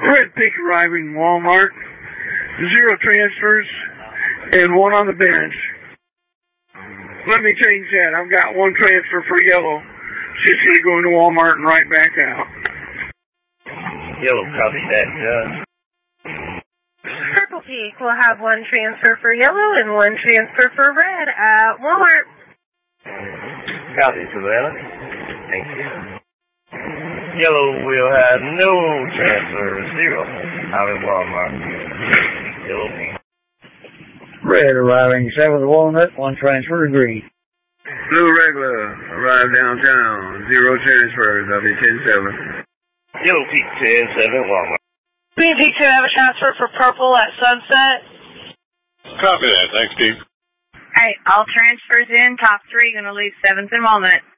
Red Peak arriving Walmart. 0 transfers and 1 on the bench. Let me change that. I've got 1 transfer for Yellow. She's going to go into Walmart and right back out. Yellow, copy that, Judge. Purple Peak will have 1 transfer for Yellow and 1 transfer for Red at Walmart. Copy, Savannah. Thank you. Yellow will have no transfer, 0 out of Walmart. Yellow Peak. Red arriving 7th Walnut, 1 transfer, green. Blue Regular arrived downtown. 0 transfers. I'll be 10-7. Yellow Peak 10-7 Walmart. Green Peak should have a transfer for Purple at Sunset. Copy that. Thanks, Steve. All transfers in. Top 3 going to leave 7th and Walnut.